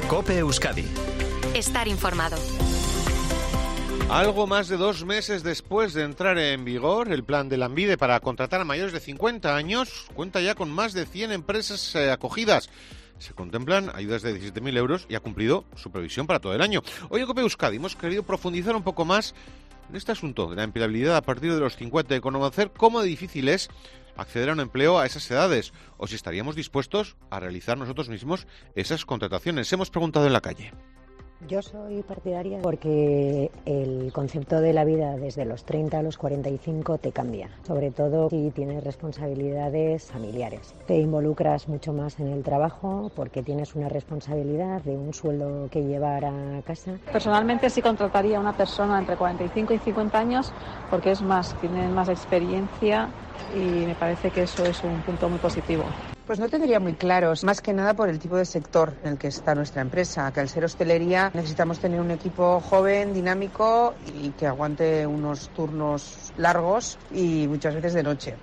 COPE Euskadi. Estar informado. Algo más de 2 meses después de entrar en vigor, el plan de Lanbide para contratar a mayores de 50 años cuenta ya con más de 100 empresas acogidas. Se contemplan ayudas de 17.000 euros y ha cumplido su previsión para todo el año. Hoy en COPE Euskadi hemos querido profundizar un poco más en este asunto de la empleabilidad a partir de los 50 y conocer cómo de difícil es acceder a un empleo a esas edades o si estaríamos dispuestos a realizar nosotros mismos esas contrataciones. Hemos preguntado en la calle. Yo soy partidaria porque el concepto de la vida desde los 30 a los 45 te cambia, sobre todo si tienes responsabilidades familiares. Te involucras mucho más en el trabajo porque tienes una responsabilidad de un sueldo que llevar a casa. Personalmente sí contrataría a una persona entre 45 y 50 años porque es más, tienen más experiencia y me parece que eso es un punto muy positivo. Pues no tendría muy claros, más que nada por el tipo de sector en el que está nuestra empresa, que al ser hostelería necesitamos tener un equipo joven, dinámico y que aguante unos turnos largos y muchas veces de noche.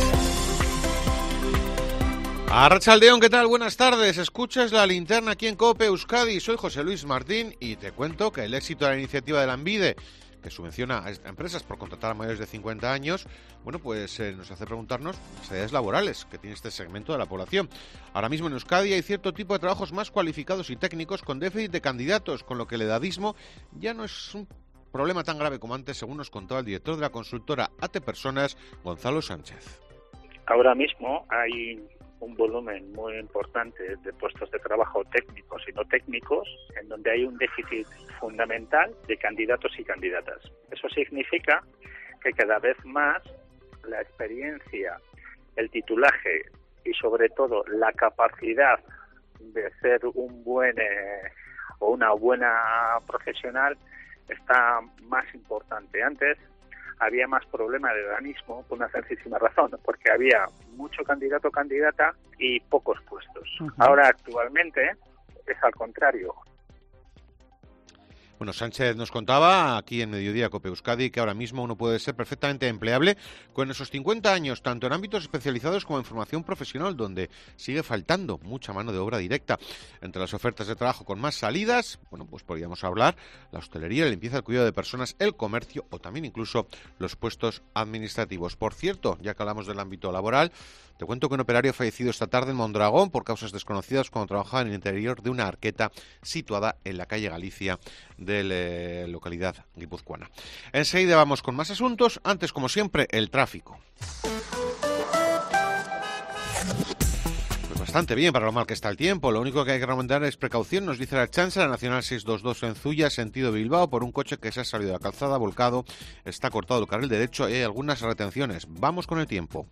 Arratsaldeon, ¿qué tal? Buenas tardes. Escuchas La Linterna aquí en COPE Euskadi. Soy José Luis Martín y te cuento que el éxito de la iniciativa de Lanbide, que subvenciona a empresas por contratar a mayores de 50 años, bueno, pues nos hace preguntarnos las edades laborales que tiene este segmento de la población. Ahora mismo en Euskadi hay cierto tipo de trabajos más cualificados y técnicos con déficit de candidatos, con lo que el edadismo ya no es un problema tan grave como antes, según nos contaba el director de la consultora AT Personas, Gonzalo Sánchez. Ahora mismo hay un volumen muy importante de puestos de trabajo técnicos y no técnicos, en donde hay un déficit fundamental de candidatos y candidatas. Eso significa que cada vez más la experiencia, el titulaje y sobre todo la capacidad de ser un buen o una buena profesional está más importante. Antes había más problema de edadismo por una sencillísima razón, porque había mucho candidato o candidata y pocos puestos. Ahora actualmente es al contrario. Bueno, Sánchez nos contaba aquí en Mediodía COPE Euskadi que ahora mismo uno puede ser perfectamente empleable con esos 50 años, tanto en ámbitos especializados como en formación profesional, donde sigue faltando mucha mano de obra directa. Entre las ofertas de trabajo con más salidas, bueno, pues podríamos hablar la hostelería, la limpieza, el cuidado de personas, el comercio o también incluso los puestos administrativos. Por cierto, ya que hablamos del ámbito laboral, te cuento que un operario ha fallecido esta tarde en Mondragón por causas desconocidas cuando trabajaba en el interior de una arqueta situada en la calle Galicia de la localidad guipuzcoana. Enseguida vamos con más asuntos. Antes, como siempre, el tráfico. Pues bastante bien para lo mal que está el tiempo. Lo único que hay que recomendar es precaución, nos dice la Ertzaintza, la Nacional 622 en Zuya, sentido Bilbao, por un coche que se ha salido de la calzada, volcado, está cortado el carril derecho y hay algunas retenciones. Vamos con el tiempo.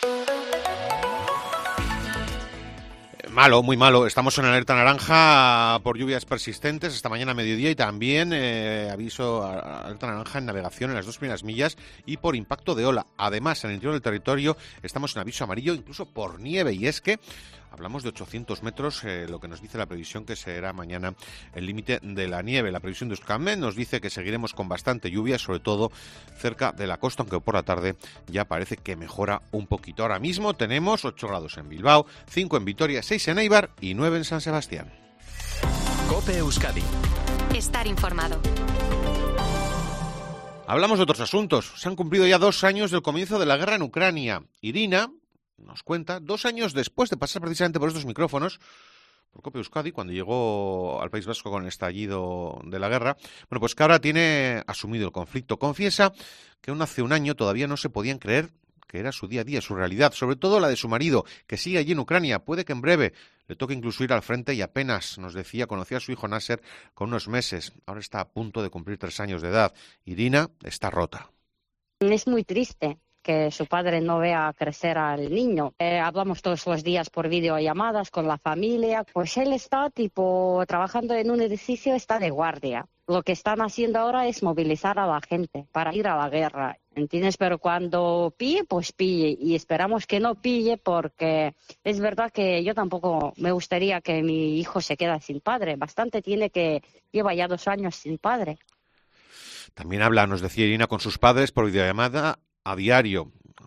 Malo, muy malo. Estamos en alerta naranja por lluvias persistentes esta mañana a mediodía y también aviso alerta naranja en navegación en las 2 primeras millas y por impacto de ola. Además, en el interior del territorio estamos en aviso amarillo incluso por nieve y es que hablamos de 800 metros, lo que nos dice la previsión que será mañana el límite de la nieve. La previsión de Euskalmet nos dice que seguiremos con bastante lluvia, sobre todo cerca de la costa, aunque por la tarde ya parece que mejora un poquito. Ahora mismo tenemos 8 grados en Bilbao, 5 en Vitoria, 6 en Eibar y 9 en San Sebastián. COPE Euskadi. Estar informado. Hablamos de otros asuntos. Se han cumplido ya 2 años del comienzo de la guerra en Ucrania. Irina nos cuenta, 2 años después de pasar precisamente por estos micrófonos, por COPE Euskadi, cuando llegó al País Vasco con el estallido de la guerra, bueno, pues que ahora tiene asumido el conflicto. Confiesa que aún hace un año todavía no se podían creer que era su día a día, su realidad, sobre todo la de su marido, que sigue allí en Ucrania. Puede que en breve le toque incluso ir al frente y apenas, nos decía, conocía a su hijo Nasser con unos meses. Ahora está a punto de cumplir 3 años de edad. Irina está rota. Es muy triste que su padre no vea crecer al niño. Hablamos todos los días por videollamadas con la familia. Pues él está trabajando en un edificio, está de guardia. Lo que están haciendo ahora es movilizar a la gente para ir a la guerra, ¿entiendes? Pero cuando pille, pues pille. Y esperamos que no pille porque es verdad que yo tampoco me gustaría que mi hijo se quede sin padre. Bastante tiene que lleva ya 2 años sin padre. También habla, nos decía Irina, con sus padres por videollamada a diario.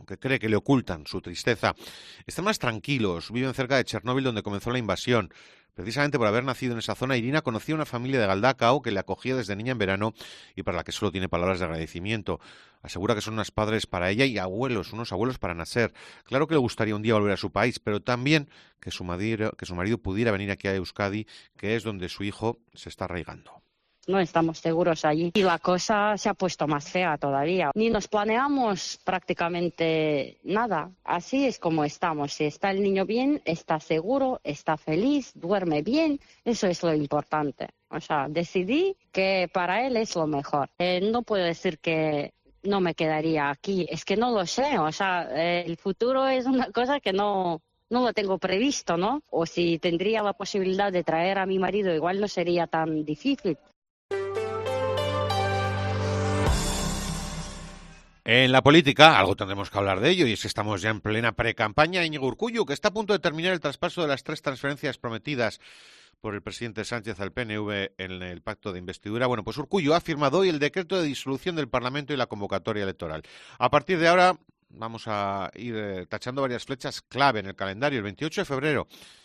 aunque cree que le ocultan su tristeza. Están más tranquilos, viven cerca de Chernóbil, donde comenzó la invasión. Precisamente por haber nacido en esa zona, Irina conocía una familia de Galdacao que le acogía desde niña en verano y para la que solo tiene palabras de agradecimiento. Asegura que son unos padres para ella y unos abuelos para Nasser. Claro que le gustaría un día volver a su país, pero también que su marido pudiera venir aquí a Euskadi, que es donde su hijo se está arraigando. No estamos seguros allí y la cosa se ha puesto más fea todavía. Ni nos planeamos prácticamente nada. Así es como estamos. Si está el niño bien, está seguro, está feliz, duerme bien. Eso es lo importante. O sea, decidí que para él es lo mejor. No puedo decir que no me quedaría aquí. Es que no lo sé. O sea, el futuro es una cosa que no lo tengo previsto, ¿no? O si tendría la posibilidad de traer a mi marido, igual no sería tan difícil. En la política, algo tendremos que hablar de ello, y es que estamos ya en plena pre-campaña. Íñigo Urkullu, que está a punto de terminar el traspaso de las 3 transferencias prometidas por el presidente Sánchez al PNV en el pacto de investidura. Bueno, pues Urkullu ha firmado hoy el decreto de disolución del Parlamento y la convocatoria electoral. A partir de ahora vamos a ir tachando varias flechas clave en el calendario. El 28 de febrero.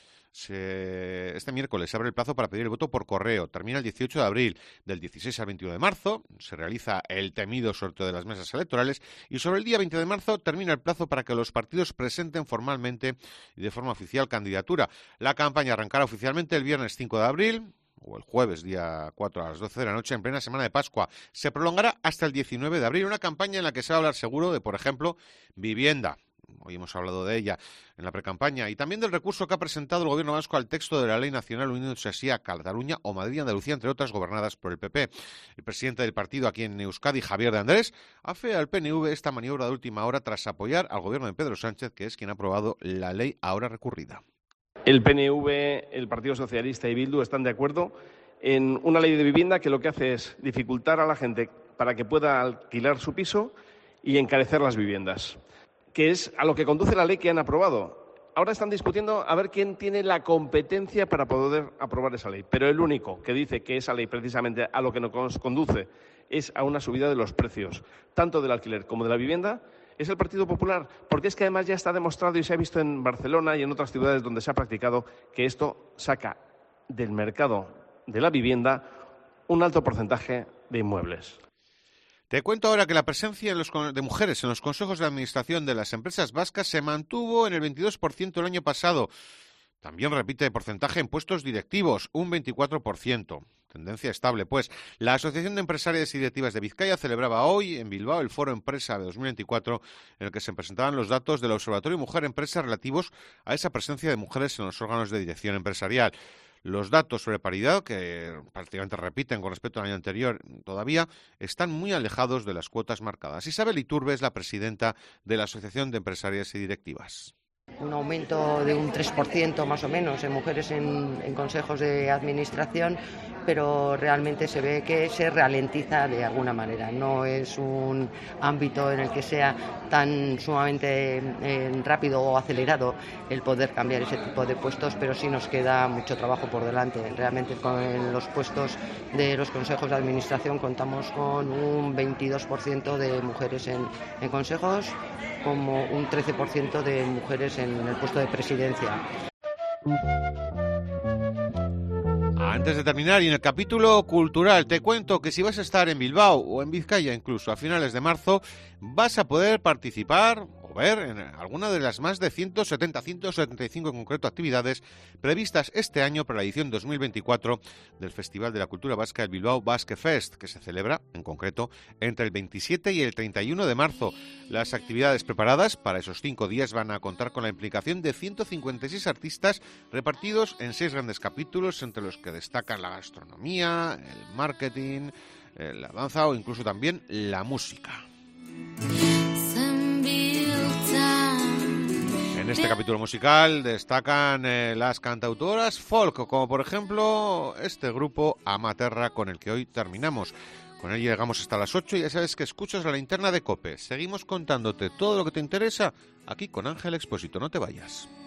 Este miércoles se abre el plazo para pedir el voto por correo. Termina el 18 de abril. Del 16 al 21 de marzo se realiza el temido sorteo de las mesas electorales y sobre el día 20 de marzo termina el plazo para que los partidos presenten formalmente y de forma oficial candidatura. La campaña arrancará oficialmente el viernes 5 de abril o el jueves día 4 a las 12 de la noche en plena semana de Pascua. Se prolongará hasta el 19 de abril, una campaña en la que se va a hablar seguro de, por ejemplo, vivienda. Hoy hemos hablado de ella en la precampaña y también del recurso que ha presentado el Gobierno vasco al texto de la Ley Nacional uniéndose así a Cataluña o Madrid y Andalucía, entre otras, gobernadas por el PP. El presidente del partido aquí en Euskadi, Javier de Andrés, afea al PNV esta maniobra de última hora tras apoyar al Gobierno de Pedro Sánchez, que es quien ha aprobado la ley ahora recurrida. El PNV, el Partido Socialista y Bildu están de acuerdo en una ley de vivienda que lo que hace es dificultar a la gente para que pueda alquilar su piso y encarecer las viviendas, que es a lo que conduce la ley que han aprobado. Ahora están discutiendo a ver quién tiene la competencia para poder aprobar esa ley, pero el único que dice que esa ley precisamente a lo que nos conduce es a una subida de los precios, tanto del alquiler como de la vivienda, es el Partido Popular, porque es que además ya está demostrado y se ha visto en Barcelona y en otras ciudades donde se ha practicado que esto saca del mercado de la vivienda un alto porcentaje de inmuebles. Te cuento ahora que la presencia de mujeres en los consejos de administración de las empresas vascas se mantuvo en el 22% el año pasado. También repite porcentaje en puestos directivos, un 24%. Tendencia estable, pues. La Asociación de Empresarias y Directivas de Vizcaya celebraba hoy en Bilbao el Foro Empresa de 2024, en el que se presentaban los datos del Observatorio Mujer Empresa relativos a esa presencia de mujeres en los órganos de dirección empresarial. Los datos sobre paridad, que prácticamente repiten con respecto al año anterior todavía, están muy alejados de las cuotas marcadas. Isabel Iturbe es la presidenta de la Asociación de Empresarias y Directivas. Un aumento de un 3% más o menos en mujeres en consejos de administración, pero realmente se ve que se ralentiza de alguna manera. No es un ámbito en el que sea tan sumamente rápido o acelerado el poder cambiar ese tipo de puestos, pero sí nos queda mucho trabajo por delante. Realmente con los puestos de los consejos de administración contamos con un 22% de mujeres en consejos, como un 13% de mujeres en el puesto de presidencia. Antes de terminar, y en el capítulo cultural, te cuento que si vas a estar en Bilbao o en Vizcaya incluso a finales de marzo, vas a poder participar o ver en alguna de las más de 175 en concreto actividades previstas este año para la edición 2024 del Festival de la Cultura Vasca, el Bilbao Basque Fest, que se celebra en concreto entre el 27 y el 31 de marzo. Las actividades preparadas para esos 5 días van a contar con la implicación de 156 artistas repartidos en 6 grandes capítulos, entre los que destacan la gastronomía, el marketing, la danza o incluso también la música. En este capítulo musical destacan las cantautoras folk, como por ejemplo este grupo Amaterra, con el que hoy terminamos. Con él llegamos hasta las 8 y ya sabes que escuchas la linterna de COPE. Seguimos contándote todo lo que te interesa aquí con Ángel Expósito. No te vayas.